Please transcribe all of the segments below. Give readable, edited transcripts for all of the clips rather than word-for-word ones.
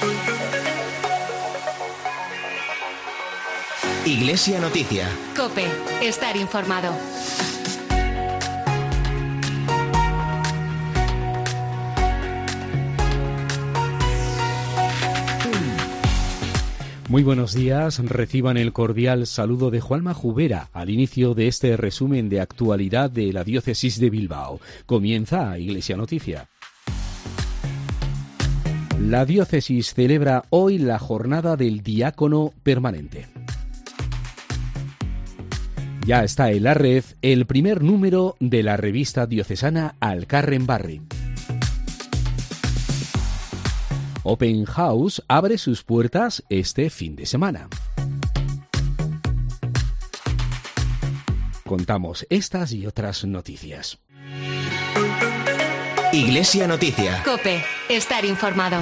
Iglesia Noticia. COPE. Estar informado. Muy buenos días, reciban el cordial saludo de Juanma Jubera al inicio de este resumen de actualidad de la diócesis de Bilbao. Comienza Iglesia Noticia. La diócesis celebra hoy la jornada del diácono permanente. Ya está en la red el primer número de la revista diocesana Alcarren Barri. Open House abre sus puertas este fin de semana. Contamos estas y otras noticias. Iglesia Noticia. COPE. Estar informado.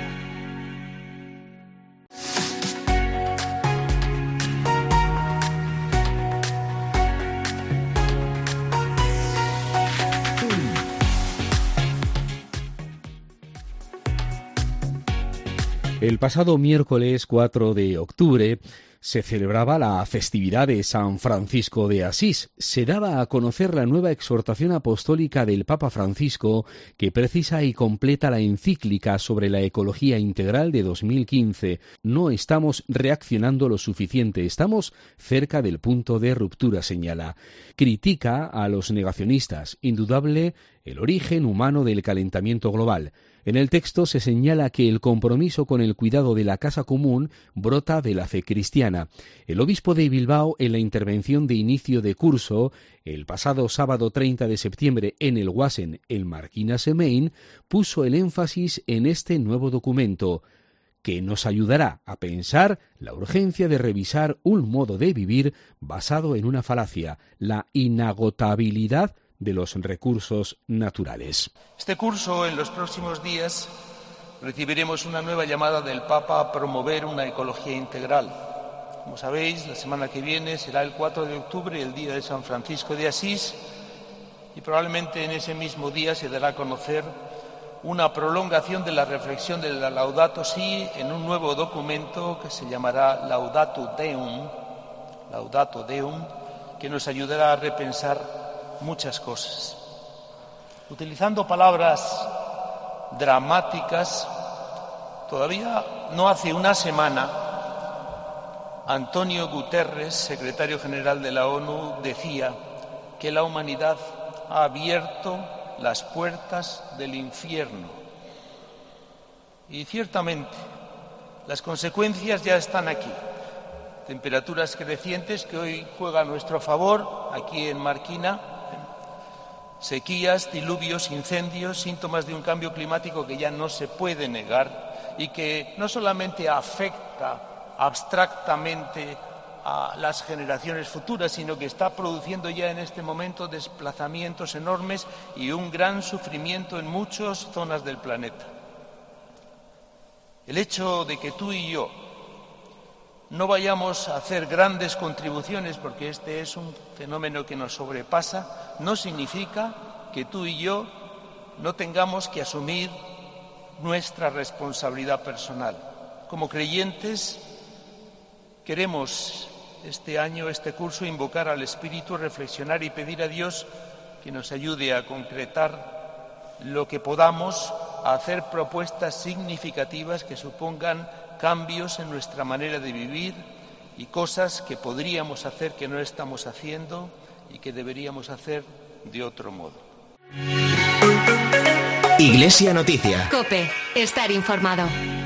El pasado miércoles 4 de octubre se celebraba la festividad de San Francisco de Asís. Se daba a conocer la nueva exhortación apostólica del Papa Francisco que precisa y completa la encíclica sobre la ecología integral de 2015. No estamos reaccionando lo suficiente, estamos cerca del punto de ruptura, señala. Critica a los negacionistas, indudable el origen humano del calentamiento global. En el texto se señala que el compromiso con el cuidado de la casa común brota de la fe cristiana. El obispo de Bilbao, en la intervención de inicio de curso, el pasado sábado 30 de septiembre en el Wasen, el Marquinas Emain, puso el énfasis en este nuevo documento, que nos ayudará a pensar la urgencia de revisar un modo de vivir basado en una falacia, la inagotabilidad de los recursos naturales. Este curso, en los próximos días, recibiremos una nueva llamada del Papa a promover una ecología integral. Como sabéis, la semana que viene será el 4 de octubre, el día de San Francisco de Asís, y probablemente en ese mismo día se dará a conocer una prolongación de la reflexión de la Laudato Si en un nuevo documento que se llamará Laudato Deum, que nos ayudará a repensar muchas cosas. Utilizando palabras dramáticas, todavía no hace una semana, Antonio Guterres, secretario general de la ONU, decía que la humanidad ha abierto las puertas del infierno. Y ciertamente, las consecuencias ya están aquí. Temperaturas crecientes que hoy juegan a nuestro favor aquí en Marquina, sequías, diluvios, incendios, síntomas de un cambio climático que ya no se puede negar y que no solamente afecta abstractamente a las generaciones futuras, sino que está produciendo ya en este momento desplazamientos enormes y un gran sufrimiento en muchas zonas del planeta. El hecho de que tú y yo no vayamos a hacer grandes contribuciones, porque este es un fenómeno que nos sobrepasa, no significa que tú y yo no tengamos que asumir nuestra responsabilidad personal. Como creyentes, queremos este año, este curso, invocar al Espíritu, reflexionar y pedir a Dios que nos ayude a concretar lo que podamos, a hacer propuestas significativas que supongan cambios en nuestra manera de vivir y cosas que podríamos hacer que no estamos haciendo y que deberíamos hacer de otro modo. Iglesia Noticia. COPE. Estar informado.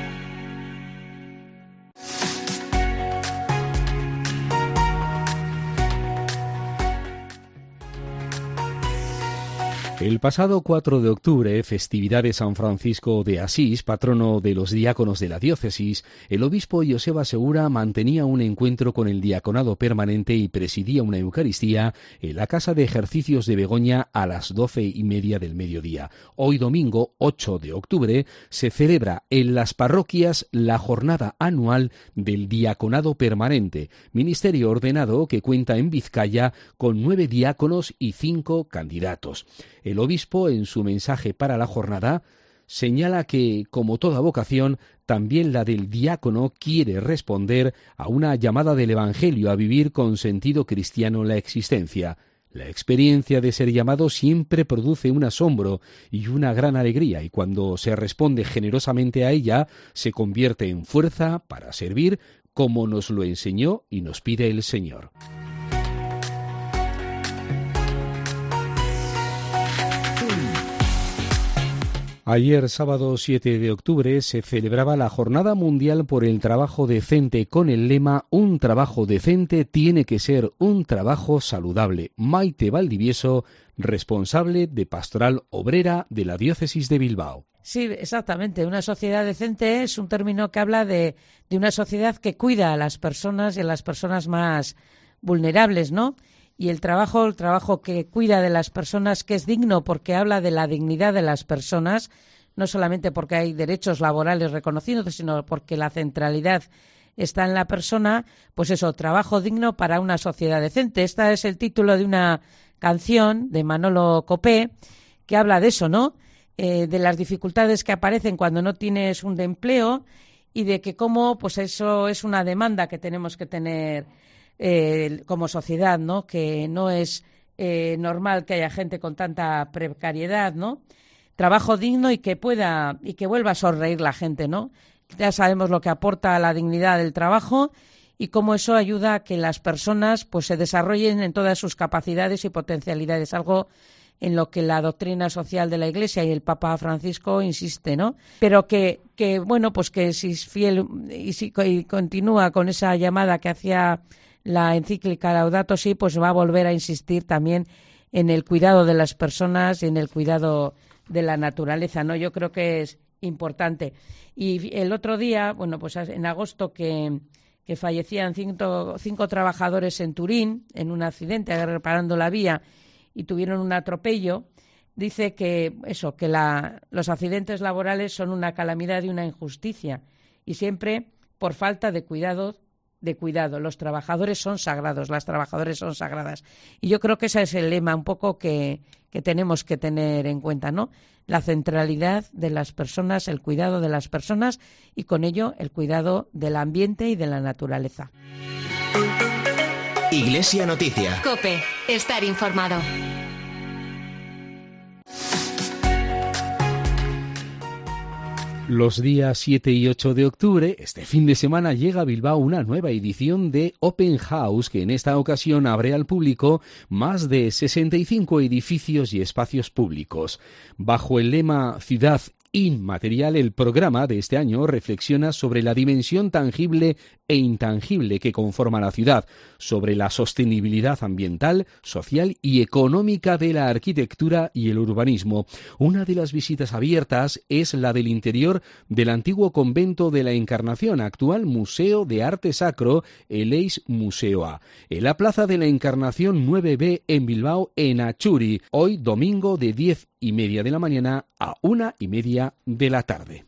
El pasado 4 de octubre, festividad de San Francisco de Asís, patrono de los diáconos de la diócesis, el obispo Joseba Segura mantenía un encuentro con el diaconado permanente y presidía una Eucaristía en la Casa de Ejercicios de Begoña a las 12:30 del mediodía. Hoy domingo, 8 de octubre, se celebra en las parroquias la jornada anual del diaconado permanente, ministerio ordenado que cuenta en Vizcaya con 9 diáconos y 5 candidatos. El obispo, en su mensaje para la jornada, señala que, como toda vocación, también la del diácono quiere responder a una llamada del Evangelio a vivir con sentido cristiano la existencia. La experiencia de ser llamado siempre produce un asombro y una gran alegría, y cuando se responde generosamente a ella, se convierte en fuerza para servir, como nos lo enseñó y nos pide el Señor. Ayer, sábado 7 de octubre, se celebraba la Jornada Mundial por el Trabajo Decente con el lema «Un trabajo decente tiene que ser un trabajo saludable». Maite Valdivieso, responsable de Pastoral Obrera de la Diócesis de Bilbao. Sí, exactamente. Una sociedad decente es un término que habla de una sociedad que cuida a las personas y a las personas más vulnerables, ¿no? Y el trabajo que cuida de las personas, que es digno porque habla de la dignidad de las personas, no solamente porque hay derechos laborales reconocidos, sino porque la centralidad está en la persona, pues eso, trabajo digno para una sociedad decente. Este es el título de una canción de Manolo Copé que habla de eso, ¿no? De las dificultades que aparecen cuando no tienes un empleo y de que cómo, pues eso es una demanda que tenemos que tener como sociedad, ¿no? Que no es normal que haya gente con tanta precariedad, ¿no? Trabajo digno y que vuelva a sonreír la gente, ¿no? Ya sabemos lo que aporta la dignidad del trabajo y cómo eso ayuda a que las personas pues se desarrollen en todas sus capacidades y potencialidades, algo en lo que la doctrina social de la Iglesia y el Papa Francisco insiste, ¿no? Pero que bueno, pues que si es fiel y continúa con esa llamada que hacía la encíclica Laudato Si, pues va a volver a insistir también en el cuidado de las personas y en el cuidado de la naturaleza, ¿no? Yo creo que es importante. Y el otro día, bueno, pues en agosto que fallecían cinco trabajadores en Turín en un accidente reparando la vía y tuvieron un atropello, dice que los accidentes laborales son una calamidad y una injusticia y siempre por falta de cuidado. Los trabajadores son sagrados, las trabajadoras son sagradas. Y yo creo que ese es el lema un poco que tenemos que tener en cuenta, ¿no? La centralidad de las personas, el cuidado de las personas y con ello el cuidado del ambiente y de la naturaleza. Iglesia Noticia. COPE. Estar informado. Los días 7 y 8 de octubre, este fin de semana, llega a Bilbao una nueva edición de Open House, que en esta ocasión abre al público más de 65 edificios y espacios públicos. Bajo el lema Ciudad Inmaterial, el programa de este año reflexiona sobre la dimensión tangible e intangible que conforma la ciudad, sobre la sostenibilidad ambiental, social y económica de la arquitectura y el urbanismo. Una de las visitas abiertas es la del interior del antiguo convento de la Encarnación, actual Museo de Arte Sacro, el Eis Museoa, en la Plaza de la Encarnación 9B en Bilbao, en Achuri, hoy domingo de 10:30 de la mañana a 1:30 de la tarde.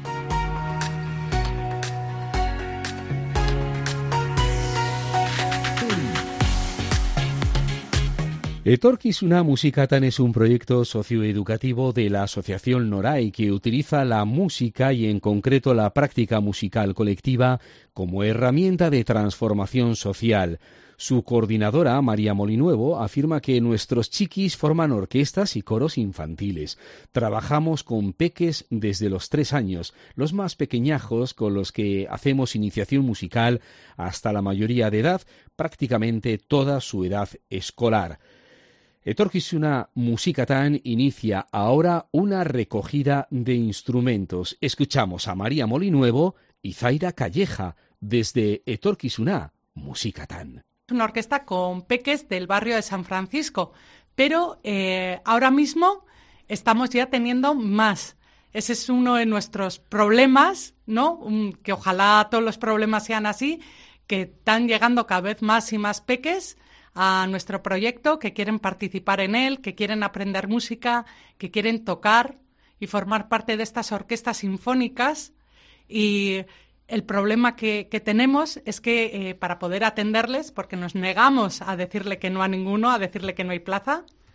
Etorkizuna Musikatan es un proyecto socioeducativo de la Asociación Norai que utiliza la música y en concreto la práctica musical colectiva como herramienta de transformación social. Su coordinadora, María Molinuevo, afirma que nuestros chiquis forman orquestas y coros infantiles. Trabajamos con peques desde los 3 años, los más pequeñajos con los que hacemos iniciación musical hasta la mayoría de edad, prácticamente toda su edad escolar. Etorkizuna Musikatan inicia ahora una recogida de instrumentos. Escuchamos a María Molinuevo y Zaira Calleja desde Etorkizuna Musikatan. Una orquesta con peques del barrio de San Francisco, pero ahora mismo estamos ya teniendo más. Ese es uno de nuestros problemas, ¿no? Que ojalá todos los problemas sean así, que están llegando cada vez más y más peques a nuestro proyecto, que quieren participar en él, que quieren aprender música, que quieren tocar y formar parte de estas orquestas sinfónicas. Y el problema que tenemos es que para poder atenderles, porque nos negamos a decirle que no a ninguno, a decirle que no hay plaza,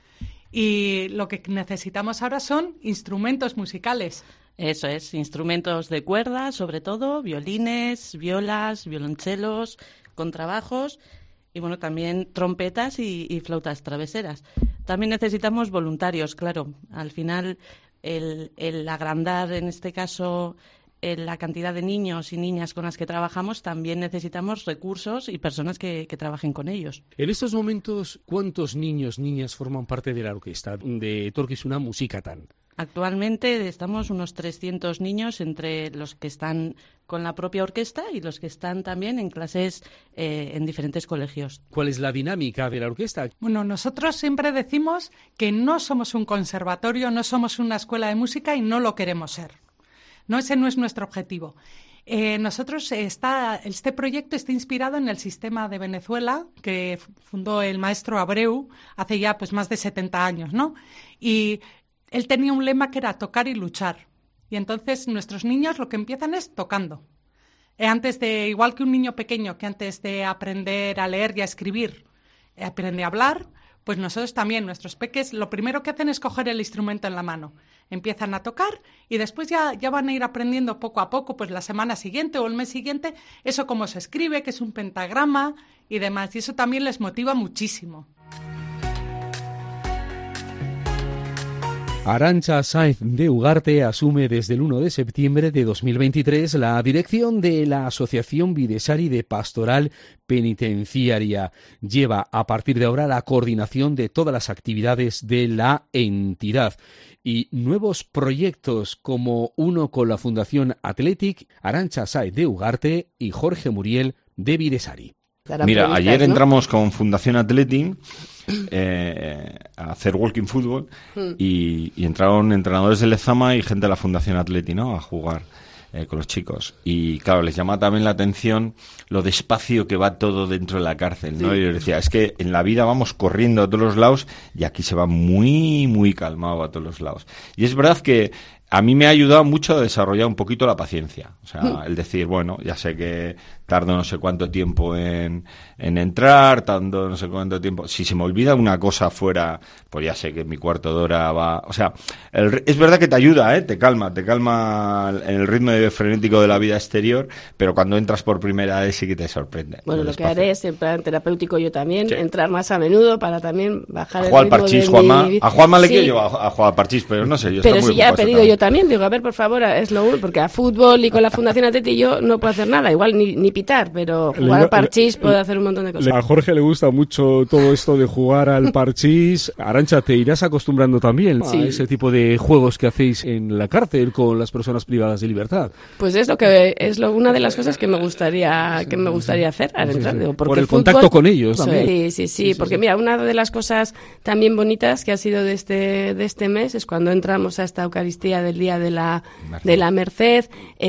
Y lo que necesitamos ahora son instrumentos musicales. Eso es, instrumentos de cuerda, sobre todo, violines, violas, violonchelos, contrabajos y bueno, también trompetas y flautas traveseras. También necesitamos voluntarios, claro. Al final, el agrandar, en este caso, la cantidad de niños y niñas con las que trabajamos, también necesitamos recursos y personas que trabajen con ellos. En estos momentos, ¿cuántos niños, niñas forman parte de la orquesta de Etorkizuna Musikatan? Actualmente estamos unos 300 niños entre los que están con la propia orquesta y los que están también en clases en diferentes colegios. ¿Cuál es la dinámica de la orquesta? Bueno, nosotros siempre decimos que no somos un conservatorio, no somos una escuela de música y no lo queremos ser. No, ese no es nuestro objetivo. Este proyecto está inspirado en el sistema de Venezuela que fundó el maestro Abreu hace ya pues más de 70 años, ¿no? Y él tenía un lema que era tocar y luchar. Y entonces nuestros niños lo que empiezan es tocando. Igual que un niño pequeño que antes de aprender a leer y a escribir aprende a hablar, pues nosotros también, nuestros peques, lo primero que hacen es coger el instrumento en la mano. Empiezan a tocar y después ya van a ir aprendiendo poco a poco, pues la semana siguiente o el mes siguiente, eso cómo se escribe, que es un pentagrama y demás. Y eso también les motiva muchísimo. Arantxa Sáenz de Ugarte asume desde el 1 de septiembre de 2023 la dirección de la Asociación Bidesari de Pastoral Penitenciaria. Lleva a partir de ahora la coordinación de todas las actividades de la entidad y nuevos proyectos como uno con la Fundación Athletic, Arantxa Sáenz de Ugarte y Jorge Muriel de Bidesari. Mira, ayer entramos con Fundación Athletic a hacer walking fútbol y entraron entrenadores del Lezama y gente de la Fundación Athletic, ¿no?, a jugar con los chicos. Y claro, les llama también la atención lo despacio que va todo dentro de la cárcel, ¿no? Sí. Y yo decía, es que en la vida vamos corriendo a todos los lados y aquí se va muy, muy calmado a todos los lados. Y es verdad que a mí me ha ayudado mucho a desarrollar un poquito la paciencia. O sea, el decir, bueno, ya sé que tardo no sé cuánto tiempo en entrar, tardo no sé cuánto tiempo. Si se me olvida una cosa fuera, pues ya sé que mi cuarto de hora va. O sea, es verdad que te ayuda, te calma en el ritmo frenético de la vida exterior, pero cuando entras por primera vez sí que te sorprende. Bueno, lo que haré es, en plan terapéutico yo también, entrar más a menudo para también bajar el ritmo al parchís, a Juanma le quiero llevar a jugar al parchís, pero no sé, yo pero estoy si ya he pedido yo también, digo, a ver, por favor, es lo único, porque a fútbol y con la Fundación Atleti yo no puedo hacer nada, igual ni pitar, pero jugar al parchís puedo hacer un montón de cosas. A Jorge le gusta mucho todo esto de jugar al parchís. Arantxa, te irás acostumbrando también a ese tipo de juegos que hacéis en la cárcel con las personas privadas de libertad. Pues es una de las cosas que me gustaría hacer al entrar. Digo, porque por el contacto con ellos también. Sí, porque mira, una de las cosas también bonitas que ha sido de este mes es cuando entramos a esta Eucaristía del Día de la Merced.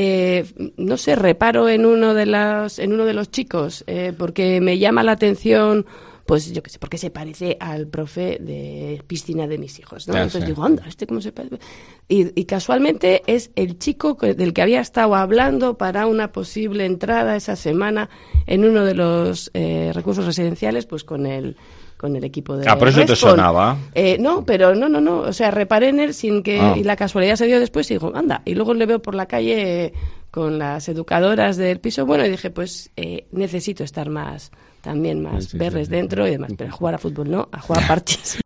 No sé, reparo en uno de los chicos, porque me llama la atención, pues yo qué sé, porque se parece al profe de piscina de mis hijos, ¿no? Entonces digo, anda, ¿cómo se parece? Y casualmente es el chico del que había estado hablando para una posible entrada esa semana en uno de los recursos residenciales, pues con el equipo de por eso te sonaba. No, pero no, o sea, reparé en él sin que y la casualidad se dio después y digo, anda, y luego le veo por la calle con las educadoras del piso, bueno, y dije, pues necesito estar más verles dentro y demás, pero a jugar a fútbol no, a jugar a parchís.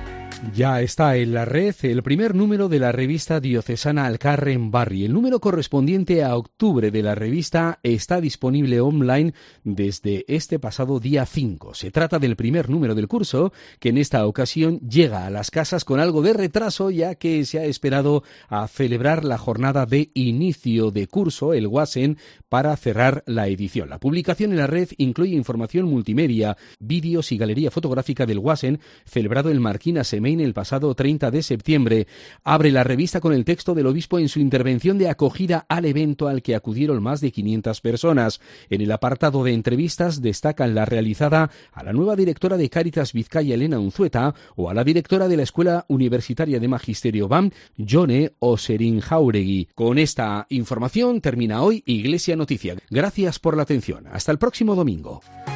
Ya está en la red el primer número de la revista diocesana Alcarren Barri. El número correspondiente a octubre de la revista está disponible online desde este pasado día 5. Se trata del primer número del curso, que en esta ocasión llega a las casas con algo de retraso, ya que se ha esperado a celebrar la jornada de inicio de curso, el Guasen, para cerrar la edición. La publicación en la red incluye información multimedia, vídeos y galería fotográfica del Guasen, celebrado en Marquina Semein el pasado 30 de septiembre. Abre la revista con el texto del obispo en su intervención de acogida al evento al que acudieron más de 500 personas. En el apartado de entrevistas destacan la realizada a la nueva directora de Cáritas Vizcaya, Elena Unzueta, o a la directora de la Escuela Universitaria de Magisterio BAM, Jone Oserin Jauregui. Con esta información termina hoy Iglesia Noticia. Gracias por la atención. Hasta el próximo domingo.